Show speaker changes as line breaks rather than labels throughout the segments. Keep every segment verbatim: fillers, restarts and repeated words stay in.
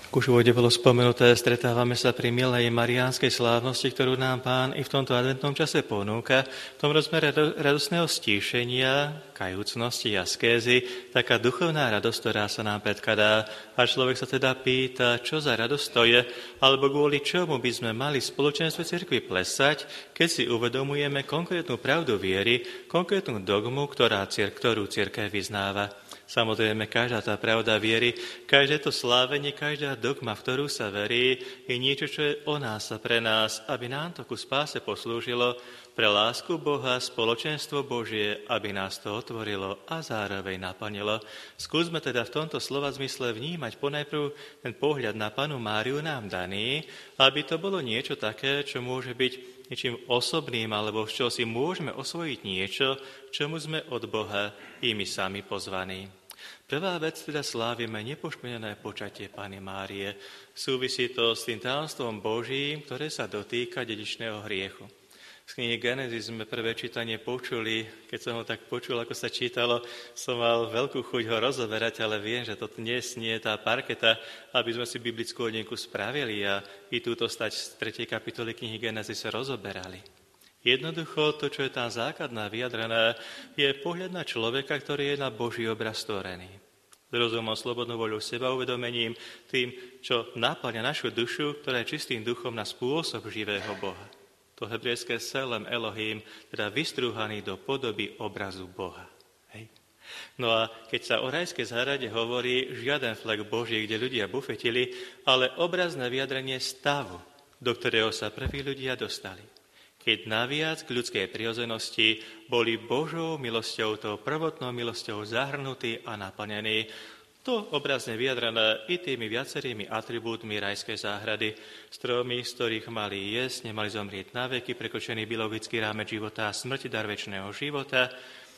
Už v úvode bolo spomenuté, stretávame sa pri milej mariánskej slávnosti, ktorú nám Pán i v tomto adventnom čase ponúka. V tom rozmere radosného stíšenia, kajúcnosti, askézy, taká duchovná radosť, ktorá sa nám predkladá. A človek sa teda pýta, čo za radosť to je, alebo kvôli čomu by sme mali v spoločenstve cirkvi plesať, keď si uvedomujeme konkrétnu pravdu viery, konkrétnu dogmu, ktorá, ktorú cirkev vyznáva. Samozrejme, každá tá pravda viery, každé to slávenie, každá dogma, v ktorú sa verí, je niečo, čo je o nás a pre nás, aby nám to ku spáse poslúžilo, pre lásku Boha, spoločenstvo Božie, aby nás to otvorilo a zároveň naplnilo. Skúsme teda v tomto slova zmysle vnímať ponajprv ten pohľad na Pannu Máriu nám daný, aby to bolo niečo také, čo môže byť niečím osobným, alebo z čoho si môžeme osvojiť niečo, čomu sme od Boha i my sami pozvaní. Prvá vec teda slávime nepoškvrnené počatie Panny Márie. Súvisí to s tým tajomstvom Božím, ktoré sa dotýka dedičného hriechu. Z knihy Genesis sme prvé čítanie počuli, keď som ho tak počul, ako sa čítalo, som mal veľkú chuť ho rozoberať, ale viem, že to dnes nie je tá parketa, aby sme si biblickú hodinku spravili a i túto stať z tretej kapitoly knihy Genesis rozoberali. Jednoducho to, čo je tam základná vyjadrené, je pohľad na človeka, ktorý je na Boží obraz stvorený. S rozumom, slobodnou voľou, seba uvedomením, tým, čo napĺňa našu dušu, ktorá je čistým duchom na spôsob živého Boha. To hebrejské selem Elohim, teda vystrúhaný do podoby obrazu Boha. Hej. No a keď sa o rajskej záhrade hovorí, žiaden flek Boží, kde ľudia bufetili, ale obrazné vyjadrenie stavu, do ktorého sa prví ľudia dostali. Keď naviac k ľudskej prirodzenosti boli Božou milosťou, tou prvotnou milosťou zahrnutí a naplnení, to obrazne vyjadrené i tými viacerými atribútmi rajskej záhrady, stromy, z ktorých mali jesť, nemali zomrieť na veky, prekročený biologický rámec života a smrti, dar večného života,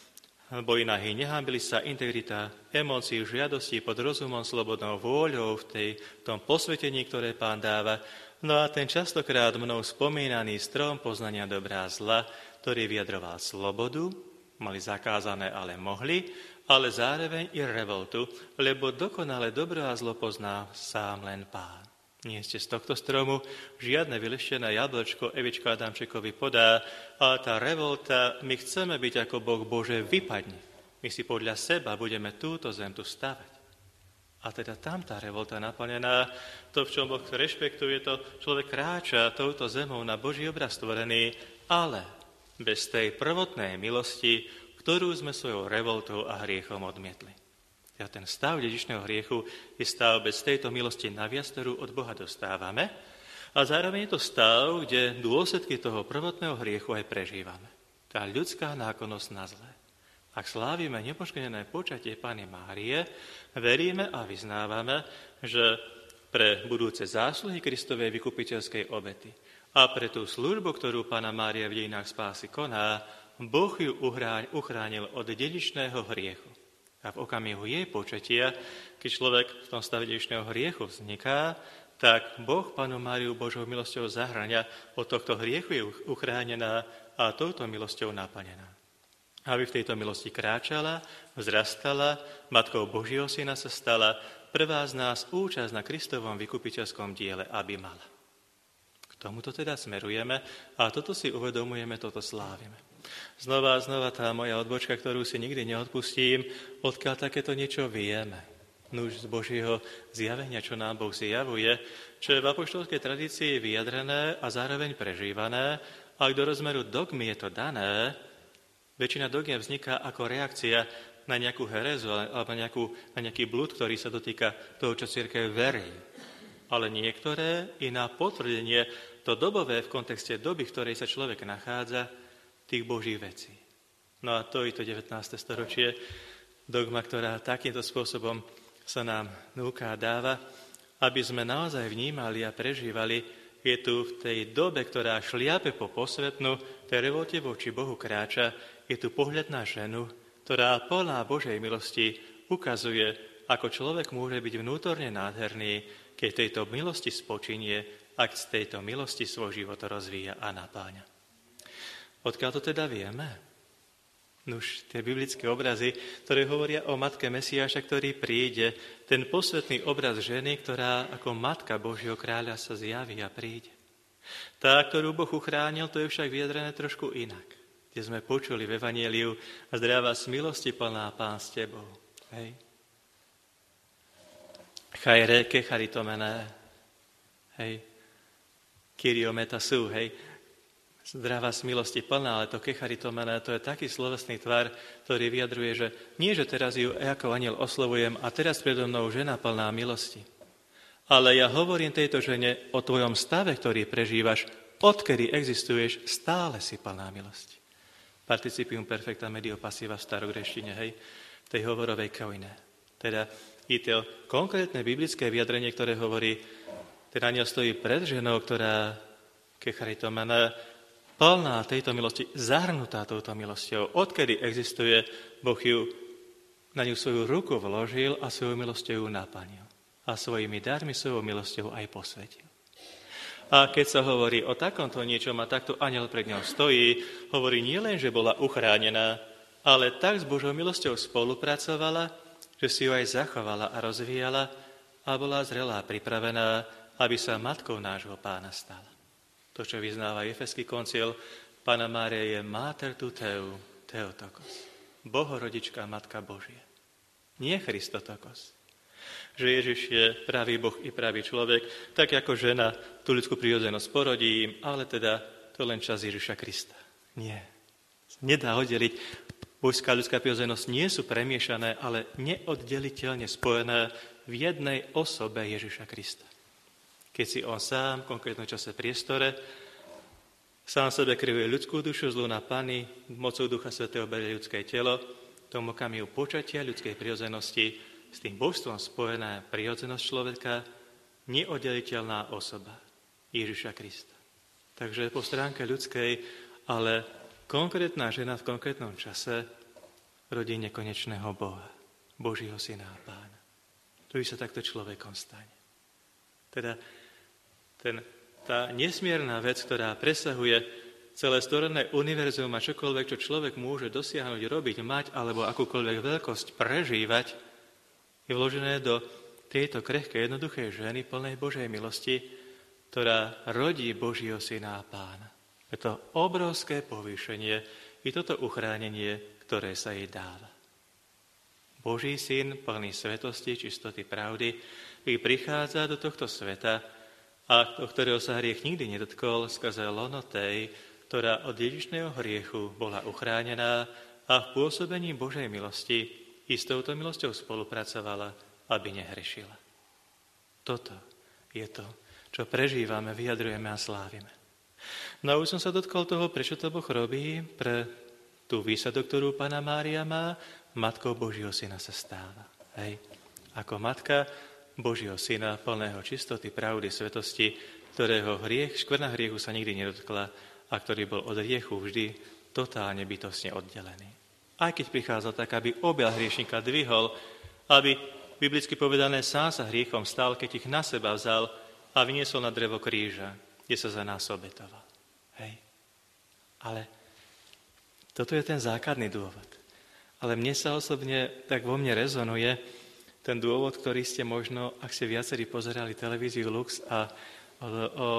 boli nahý, nehambili sa, integrita, emócií, žiadosti pod rozumom, slobodnou vôľou v tej, v tom posvetení, ktoré Pán dáva. No a ten častokrát mnou spomínaný strom poznania dobrá a zla, ktorý vyjadroval slobodu, mali zakázané, ale mohli, ale zároveň i revoltu, lebo dokonale dobro a zlo pozná sám len Pán. Nie ste z tohto stromu, žiadne vyleštené jablčko Evička Adamčekovi podá, ale tá revolta, my chceme byť ako Boh, Bože, vypadni. My si podľa seba budeme túto zem tu stavať. A teda tam tá revolta naplnená, to, v čom Boh rešpektuje, to človek kráča touto zemou na Boží obraz stvorený, ale bez tej prvotnej milosti, ktorú sme svojou revoltou a hriechom odmietli. A ten stav dedičného hriechu je stav bez tejto milosti naviac, ktorú od Boha dostávame, a zároveň je to stav, kde dôsledky toho prvotného hriechu aj prežívame. Tá ľudská náklonnosť na zlé. Ak slávime nepoškvrnené počatie Panny Márie, veríme a vyznávame, že pre budúce zásluhy Kristovej vykupiteľskej obety a pre tú službu, ktorú Panna Mária v dejinách spásy koná, Boh ju uchránil od dedičného hriechu. A v okamihu jej počatia, keď človek v tom stave dedičného hriechu vzniká, tak Boh Pannu Máriu Božou milosťou zahrania, od tohto hriechu je uchránená a touto milosťou naplnená. Aby v tejto milosti kráčala, vzrastala, matkou Božieho syna sa stala, prvá z nás účasť na Kristovom vykupiteľskom diele, aby mala. K tomuto teda smerujeme a toto si uvedomujeme, toto slávime. Znova a znova tá moja odbočka, ktorú si nikdy neodpustím, odkiaľ takéto niečo vieme. Nuž z Božieho zjavenia, čo nám Boh zjavuje, čo je v apoštolskej tradícii vyjadrené a zároveň prežívané, a do rozmeru dogmy je to dané. Väčšina dogiem vzniká ako reakcia na nejakú herezu alebo na, nejakú, na nejaký blúd, ktorý sa dotýka toho, čo cirkev verí. Ale niektoré i na potvrdenie to dobové v kontexte doby, v ktorej sa človek nachádza, tých Božích vecí. No a to i to devätnáste storočie, dogma, ktorá takýmto spôsobom sa nám núka a dáva, aby sme naozaj vnímali a prežívali, je tu v tej dobe, ktorá šliape po posvetnú, tej revolte voči Bohu kráča, je tu pohľad na ženu, ktorá plná Božej milosti ukazuje, ako človek môže byť vnútorne nádherný, keď tejto milosti spočinie, ak z tejto milosti svoj život rozvíja a napáňa. Odkiaľ to teda vieme? Nuž, tie biblické obrazy, ktoré hovoria o matke Mesiáša, ktorý príde, ten posvetný obraz ženy, ktorá ako matka Božieho kráľa sa zjaví a príde. Tá, ktorú Boh uchránil, to je však vyjadrené trošku inak. Kde sme počuli v Evanjeliu: a zdravá z milosti plná, Pán s tebou. Hej. Chajre ke charitomené. Hej. Kyriometa sú, hej. Zdravá z milosti plná, ale to kecharitomene, to je taký slovesný tvar, ktorý vyjadruje, že nie, že teraz ju ako aniel oslovujem a teraz predo mnou žena plná milosti. Ale ja hovorím tejto žene o tvojom stave, ktorý prežívaš, odkedy existuješ, stále si plná milosti. Participium perfecta medio passiva v starogreštine, hej, v tej hovorovej koine. Teda je to konkrétne biblické vyjadrenie, ktoré hovorí, ten aniel stojí pred ženou, ktorá kecharitomene, plná tejto milosti, zahrnutá touto milosťou. Odkedy existuje, Boh ju, na ňu svoju ruku vložil a svojou milosťou ju naplnil. A svojimi darmi, svojou milosťou aj posvetil. A keď sa hovorí o takomto niečom a takto anjel pred ňou stojí, hovorí nielen, že bola uchránená, ale tak s Božou milosťou spolupracovala, že si ju aj zachovala a rozvíjala a bola zrelá, pripravená, aby sa matkou nášho Pána stala. To, čo vyznáva Efeský koncil, Panna Mária je Mater tu Teu, Theotokos. Bohorodička, Matka Božia. Nie Christotokos. Že Ježiš je pravý Boh i pravý človek, tak ako žena tú ľudskú prirodzenosť porodí, ale teda to len čas Ježiša Krista. Nie. Nedá oddeliť. Božská ľudská prirodzenosť nie sú premiešané, ale neoddeliteľne spojené v jednej osobe Ježiša Krista. Keď si on sám v konkrétnom čase priestore sám sebe krivuje ľudskú dušu, zlu na Panny, mocou Ducha Svätého berie ľudské telo, tomu okamihu počatia ľudskej prirodzenosti, s tým božstvom spojená prirodzenosť človeka, neoddeliteľná osoba Ježiša Krista. Takže po stránke ľudskej, ale konkrétna žena v konkrétnom čase rodí nekonečného Boha, Božího Syna a Pána. To sa takto človekom stane. Teda Ten, tá nesmierna vec, ktorá presahuje celé stvorené univerzum a čokoľvek, čo človek môže dosiahnuť, robiť, mať, alebo akúkoľvek veľkosť prežívať, je vložené do tejto krehkej, jednoduchej ženy plnej Božej milosti, ktorá rodí Božieho Syna a Pána. Je to obrovské povýšenie i toto uchránenie, ktoré sa jej dáva. Boží Syn, plný svetosti, čistoty, pravdy, i prichádza do tohto sveta, a do ktorého sa hriech nikdy nedotkol, skrze lono tej, ktorá od dedičného hriechu bola uchránená a v pôsobení Božej milosti i s touto milosťou spolupracovala, aby nehrešila. Toto je to, čo prežívame, vyjadrujeme a slávime. No a už som sa dotkol toho, prečo to Boh robí, pre tú výsadu, ktorú Panna Mária má, matkou Božieho Syna sa stáva. Hej. Ako matka Božieho Syna, plného čistoty, pravdy, svetosti, ktorého hriech, škvrna hriechu sa nikdy nedotkla a ktorý bol od hriechu vždy totálne bytostne oddelený. Aj keď prichádzal tak, aby objal hriešnika dvihol, aby, biblicky povedané, sám sa hriechom stal, keď ich na seba vzal a vyniesol na drevo kríža, kde sa za nás obetoval. Hej. Ale toto je ten základný dôvod. Ale mne sa osobne tak vo mne rezonuje ten dôvod, ktorý ste možno, ak ste viacerí pozerali televíziu Lux a o, o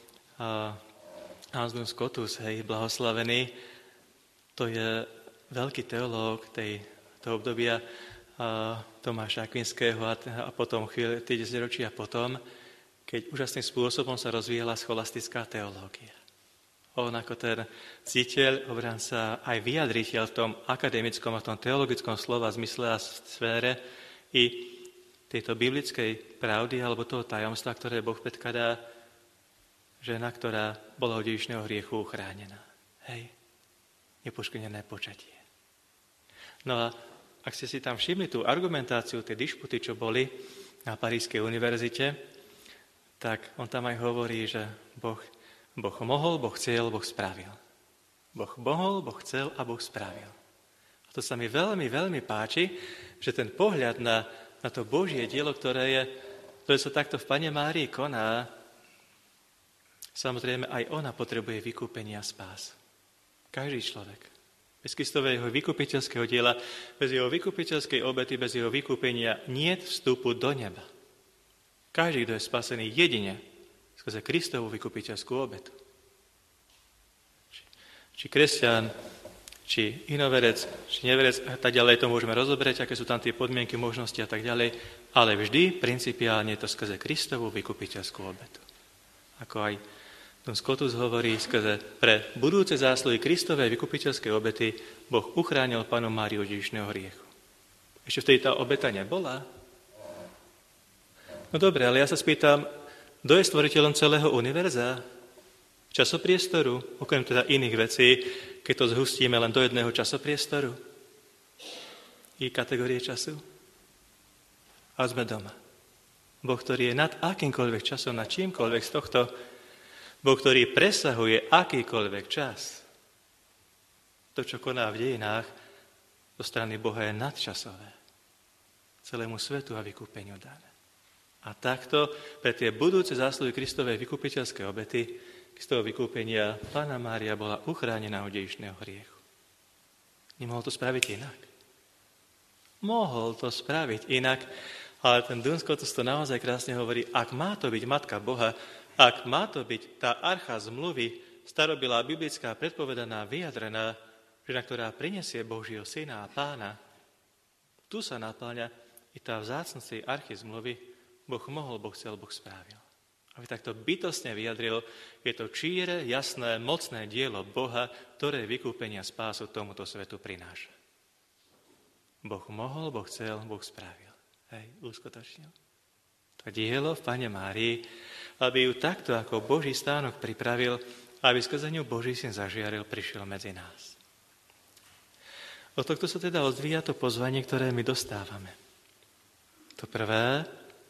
Hans Scotus, hej, blahoslavený, to je veľký teológ tej, toho obdobia a, Tomáša Akvinského a, a potom chvíľ, tie desaťročia potom, keď úžasným spôsobom sa rozvíjala scholastická teológia. On ako ten citeľ, obranca, aj vyjadriteľ v tom akademickom a v tom teologickom slova zmysle a sfére i tejto biblickej pravdy alebo toho tajomstva, ktoré Boh predkladá, žena, ktorá bola od dedičného hriechu uchránená. Hej, nepoškvrnené počatie. No a ak ste si tam všimli tú argumentáciu, tie dišputy, čo boli na Parískej univerzite, tak on tam aj hovorí, že Boh, boh mohol, Boh chcel, Boh spravil. Boh mohol, Boh chcel a Boh spravil. A to sa mi veľmi, veľmi páči, že ten pohľad na, na to Božie dielo, ktoré, je, ktoré sa takto v Panne Márii koná, samozrejme aj ona potrebuje vykúpenie a spás. Každý človek. Bez Kristového vykupiteľského diela, bez jeho vykupiteľskej obety, bez jeho vykúpenia niet vstupu do neba. Každý, kto je spasený jedine skrze Kristovú vykupiteľskú obetu. Či, či kresťan, či inoverec, či neverec, a tak ďalej, to môžeme rozoberať, aké sú tam tie podmienky, možnosti a tak ďalej, ale vždy principiálne je to skrze Kristovú vykupiteľskú obetu. Ako aj Don Scotus hovorí, skrze pre budúce zásluhy Kristovej vykupiteľskej obety Boh uchránil Pannu Máriu od dedičného hriechu. Ešte vtedy tá obeta nebola? No dobre, ale ja sa spýtam, kto je stvoriteľom celého univerza? Časopriestoru? Okrem teda iných vecí, keď to zhustíme len do jedného časopriestoru? I kategórie času? A sme doma. Boh, ktorý je nad akýmkoľvek časom, nad čímkoľvek z tohto, Boh, ktorý presahuje akýkoľvek čas. To, čo koná v dejinách, zo strany Boha je nadčasové. Celému svetu a vykúpeniu dané. A takto pre tie budúce zásluhy Kristovej vykupiteľskej obety, Kristového vykúpenia, Panna Mária bola uchránená od dedičného hriechu. Nemohol to spraviť inak. Mohol to spraviť inak, ale ten Duns Scotus to naozaj krásne hovorí, ak má to byť Matka Boha, ak má to byť tá archa zmluvy, starobylá biblická, predpovedaná, vyjadrená, žena, ktorá prinesie Božieho syna a pána, tu sa napĺňa i tá vzácnosť tej archy zmluvy, Boh mohol, Boh chcel, Boh správil. Aby takto bytostne vyjadril, je to číre, jasné, mocné dielo Boha, ktoré vykúpenia spásu tomuto svetu prináša. Boh mohol, Boh chcel, Boh správil. Hej, uskutočnil. To dielo v Panne Márii, aby ju takto ako Boží stánok pripravil, aby skrze ňu Boží syn zažiaril, prišiel medzi nás. Od tohto sa teda odvíja to pozvanie, ktoré my dostávame. To prvé,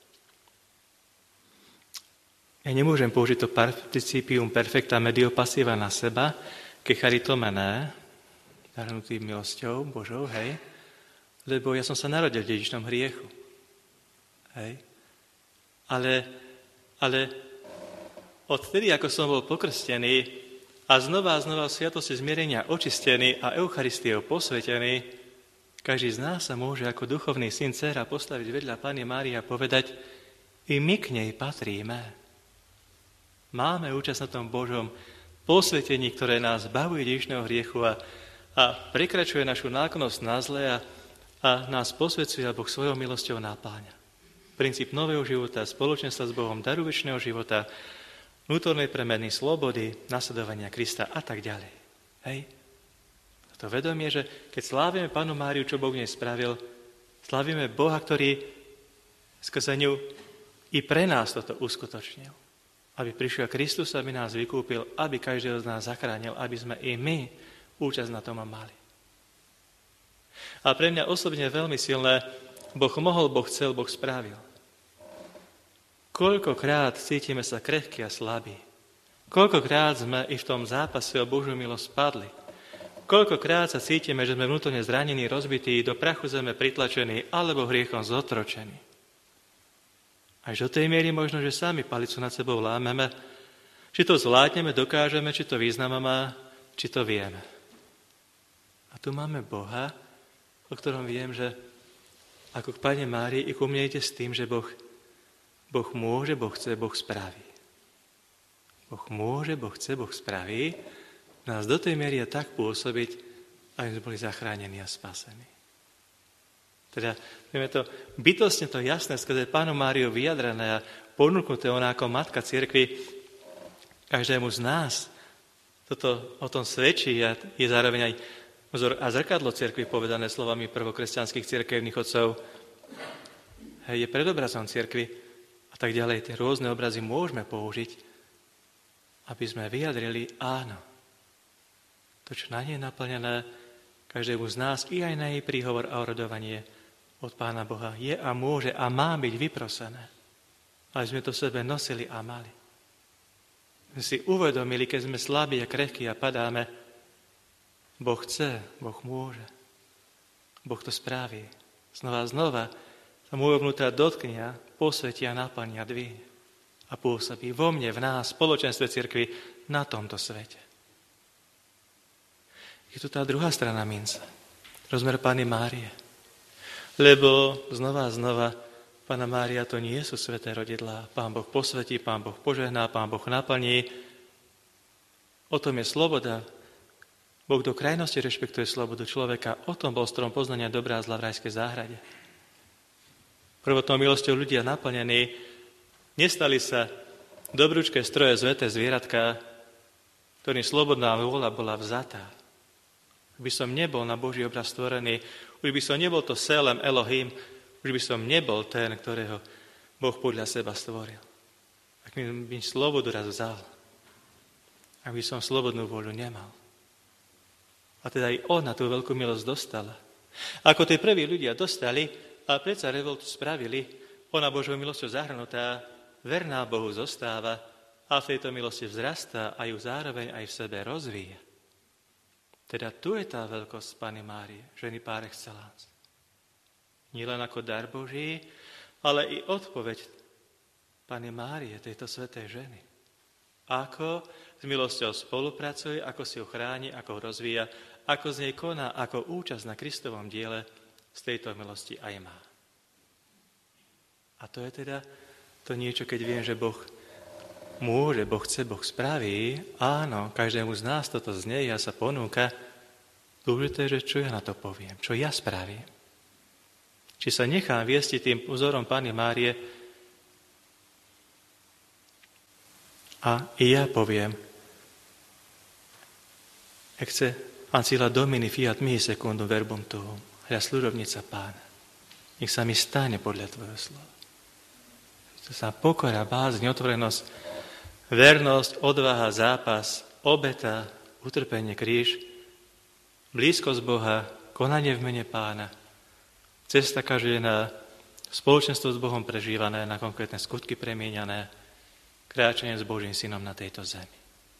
ja nemôžem použiť to participium perfecta medio passiva na seba, ke charitomené, darnutý milosťou Božou, hej, lebo ja som sa narodil v dedičnom hriechu. Hej. Ale, ale odtedy, ako som bol pokrstený a znova a znova v sviatosti zmierenia očistený a Eucharistiou posvetený, každý z nás sa môže ako duchovný syn, dcéra postaviť vedľa Panny Márie a povedať, i my k nej patríme. Máme účasť na tom Božom posvetení, ktoré nás zbavuje dedičného hriechu a, a prekračuje našu náklonnosť na zlé a, a nás posvedzuje a Boh svojou milosťou napáňa. Princíp nového života, spoločenstva s Bohom, daru večného života, vnútornej premeny, slobody, nasledovania Krista a tak ďalej. Hej? To vedomie, že keď slávime Pannu Máriu, čo Boh v nej spravil, slávime Boha, ktorý skrze ňu i pre nás toto uskutočnil. Aby prišiel Kristus, aby nás vykúpil, aby každého z nás zachránil, aby sme i my účasť na tom mali. A pre mňa osobne veľmi silné, Boh mohol, Boh chcel, Boh spravil. Koľkokrát cítime sa krehkí a slabí. Koľkokrát sme i v tom zápase o Božiu milosť padli. Koľkokrát sa cítime, že sme vnútorne zranení, rozbití, do prachu zeme pritlačení alebo hriechom zotročení. Až do tej miery možno, že sami palicu nad sebou lámeme, či to zvládneme, dokážeme, či to význam má, či to vieme. A tu máme Boha, o ktorom viem, že ako k Panne Márii i ku mne ide s tým, že Boh Boh môže, Boh chce, Boh spraví. Boh môže, Boh chce, Boh spraví. Nás do tej miery je tak pôsobiť, aby sme boli zachránení a spasení. Teda, vieme to bytostne to jasné, skrze Pannu Máriu vyjadrené a ponúknuté ona ako matka cirkvi každému z nás. Toto o tom svedčí a je zároveň aj vzor a zrkadlo cirkvi povedané slovami prvokresťanských cirkevných otcov. Hej, je predobrazom cirkvi. A tak ďalej, tie rôzne obrazy môžeme použiť, aby sme vyjadrili áno. To, čo na nej je naplnené, každému z nás, i aj na jej príhovor a orodovanie od Pána Boha, je a môže a má byť vyprosené. Aby sme to v sebe nosili a mali. My si uvedomili, keď sme slabí a krehkí a padáme, Boh chce, Boh môže. Boh to spraví. Znova a znova sa môjho vnútra dotknia, posvetia, naplnia, dvihne a pôsobí vo mne, v nás, v spoločenstve cirkvi na tomto svete. Je tu tá druhá strana mince. Rozmer Panny Márie. Lebo znova a znova Panna Mária to nie sú sväté rodidlá. Pán Boh posvetí, Pán Boh požehná, Pán Boh naplní. O tom je sloboda. Boh do krajnosti rešpektuje slobodu človeka. O tom bol strom poznania dobrá a zla v rajskej záhrade. Prvotnou milosťou ľudia naplnení nestali sa dobrúčké stroje zveté zvieratka, ktorým slobodná vôľa bola vzatá. Už by som nebol na Boží obraz stvorený, už by som nebol to Selem Elohim, už by som nebol ten, ktorého Boh podľa seba stvoril. Ak by mi slobodu raz vzal, ak by som slobodnú vôľu nemal. A teda aj ona tú veľkú milosť dostala. Ako tí prví ľudia dostali a predsa revoltu spravili, ona Božou milosťou zahrnutá, verná Bohu zostáva a v tejto milosti vzrastá a ju zároveň aj v sebe rozvíja. Teda tu je tá veľkosť Panny Márie, ženy par excellence. Nie len ako dar Boží, ale i odpoveď Panny Márie, tejto svätej ženy. Ako s milosťou spolupracuje, ako si ju chráni, ako ho rozvíja, ako z nej koná, ako účasť na Kristovom diele z tejto milosti aj má. A to je teda to niečo, keď viem, že Boh môže, Boh chce, Boh spraví. Áno, každému z nás toto znie a sa ponúka. Dôležité je, že čo ja na to poviem, čo ja spravím. Či sa nechám viestiť tým vzorom Panny Márie a i ja poviem, ecce ancilla Domini fiat mihi secundum verbum tuum, hľa služobnica Pána. Nech sa mi stane podľa tvojho slova. To sa pokora, bázeň, otvorenosť, vernosť, odvaha, zápas, obeta, utrpenie, kríž, blízkosť Boha, konanie v mene Pána, cesta každodenná, spoločenstvo s Bohom prežívané, na konkrétne skutky premieňané, kráčanie s Božím synom na tejto zemi.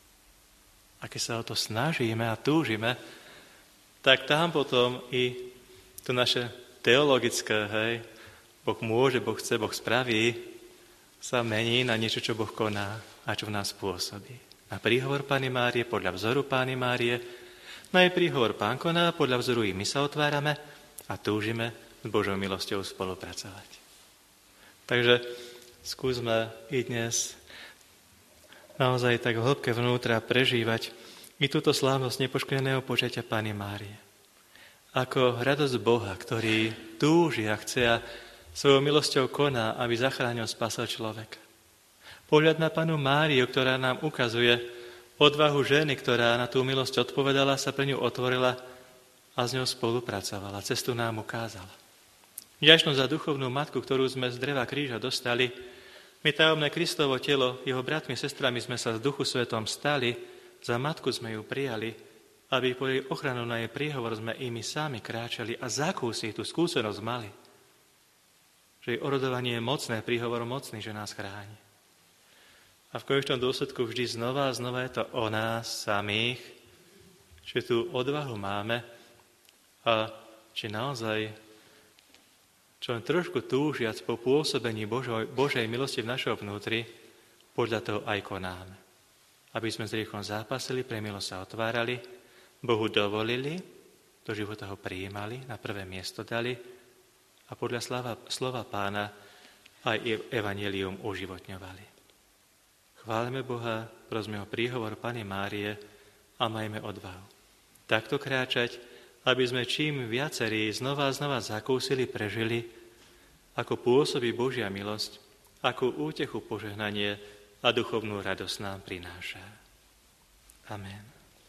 A keď sa o to snažíme a túžime, tak tam potom i to naše teologické, hej, Boh môže, Boh chce, Boh spraví, sa mení na niečo, čo Boh koná a čo v nás pôsobí. Na príhovor Panny Márie, podľa vzoru Panny Márie, na jej príhovor Pán koná, podľa vzoru i my sa otvárame a túžime s Božou milosťou spolupracovať. Takže skúsme i dnes naozaj tak v hĺbke vnútra prežívať i túto slávnosť nepoškvrneného počatia Panny Márie. Ako radosť Boha, ktorý túži a chce a svojou milosťou koná, aby zachránil, spasil človeka. Pohľad na Pannu Máriu, ktorá nám ukazuje odvahu ženy, ktorá na tú milosť odpovedala, sa pre ňu otvorila a s ňou spolupracovala. Cestu nám ukázala. Vďačnosť za duchovnú matku, ktorú sme z dreva kríža dostali, my tajomné Kristovo telo, jeho bratmi, sestrami sme sa z Duchu Svetom stali, za matku sme ju prijali, aby po jej ochranu na jej príhovor sme i my sami kráčali a zakúsi tú skúsenosť mali. Že jej orodovanie je mocné, príhovor mocný, že nás chráni. A v konečnom dôsledku vždy znova a znova je to o nás samých, že tú odvahu máme a či naozaj čo len trošku túžiac po pôsobení Božoj, Božej milosti v našom vnútri, podľa toho aj konáme. Aby sme s hriechom zápasili, pre milosť sa otvárali, Bohu dovolili, do života ho prijímali, na prvé miesto dali a podľa slova, slova Pána aj evanjelium oživotňovali. Chválime Boha, prosme o príhovor Panny Márie a majme odvahu. Takto kráčať, aby sme čím viacerí znova a znova zakúsili, prežili, ako pôsobí Božia milosť, akú útechu, požehnanie a duchovnú radosť nám prináša. Amen.